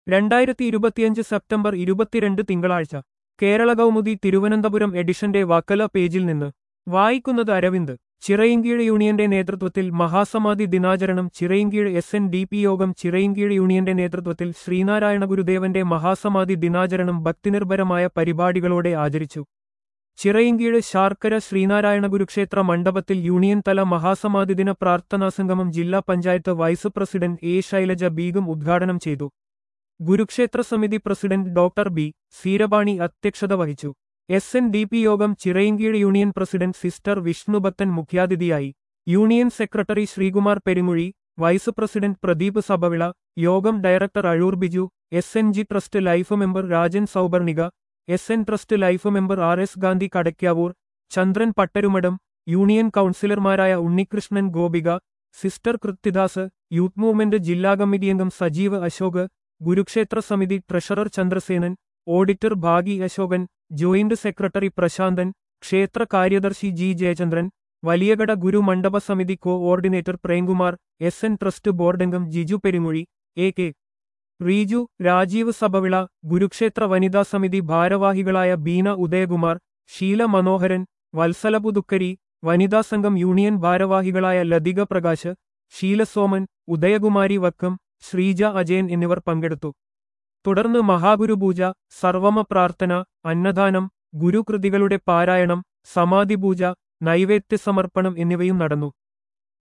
2025 September 22 തിങ്കളാഴ്ച കേരള കൗമുദി തിരുവനന്തപുരം എഡിഷന്റെ വക്കല പേജിൽ നിന്ന് വായിക്കുന്നത് അരവിന്ദ്. ചിറയിൻകീഴ് യൂണിയന്റെ നേതൃത്വത്തിൽ മഹാസമാധി ദിനാചരണം. ചിറയിൻകീഴ് SNDP യോഗം. ചിറയിൻകീഴ് യൂണിയന്റെ നേതൃത്വത്തിൽ ശ്രീനാരായണ ഗുരുദേവന്റെ മഹാസമാധി ദിനാചരണം ഭക്തിനിർഭരമായ പരിപാടികളോടെ ആചരിച്ചു. ചിറയിൻകീഴ് ശാർക്കര ശ്രീനാരായണ ഗുരുക്ഷേത്ര മണ്ഡപത്തിൽ യൂണിയൻ തല മഹാസമാധിദിന പ്രാർത്ഥനാസംഗമം ജില്ലാ panchayat vice president A. Shailaja Beegum ഉദ്ഘാടനം ചെയ്തു. ഗുരുക്ഷേത്ര സമിതി പ്രസിഡന്റ് ഡോക്ടർ B. സീരബാണി അധ്യക്ഷത വഹിച്ചു. SNDP യോഗം Chirayinkeezhu union president sister Vishnubhakthan മുഖ്യാതിഥിയായി. Union secretary Sreekumar Perumuzhi, vice president Pradeep Sabhavila, യോഗം director Azhoor Biju, SNG trust life member Rajan Saubarnika, SN trust life member RS Gandhi Kadakkavoor, Chandran Pattarumadam, union കൗൺസിലർമാരായ Unnikrishnan Gopika, sister Krithyadas, youth movement ജില്ലാ കമ്മിറ്റി അംഗം സജീവ് അശോക്, ഗുരുക്ഷേത്ര സമിതി treasurer Chandrasenan, auditor Bhagi Ashokan, joint secretary Prasanthan, ക്ഷേത്ര കാര്യദർശി G. ജയചന്ദ്രൻ, വലിയകട ഗുരു മണ്ഡപ സമിതി കോഓർഡിനേറ്റർ പ്രേംകുമാർ, SN ട്രസ്റ്റ് ബോർഡംഗം ജിജു പെരുമുഴി, AK റീജു, രാജീവ് സഭവിള, ഗുരുക്ഷേത്ര വനിതാ സമിതി ഭാരവാഹികളായ ബീന ഉദയകുമാർ, ഷീല മനോഹരൻ, വത്സല പുതുക്കരി, വനിതാ സംഘം യൂണിയൻ ഭാരവാഹികളായ ലതിക പ്രകാശ്, ഷീല സോമൻ, ഉദയകുമാരി വക്കം, ശ്രീജ അജയൻ എന്നിവർ പങ്കെടുത്തു. തുടർന്ന് മഹാഗുരുപൂജ, സർവമ പ്രാർത്ഥന, അന്നദാനം, ഗുരുകൃതികളുടെ പാരായണം, സമാധിപൂജ, നൈവേദ്യ സമർപ്പണം എന്നിവയും നടന്നു.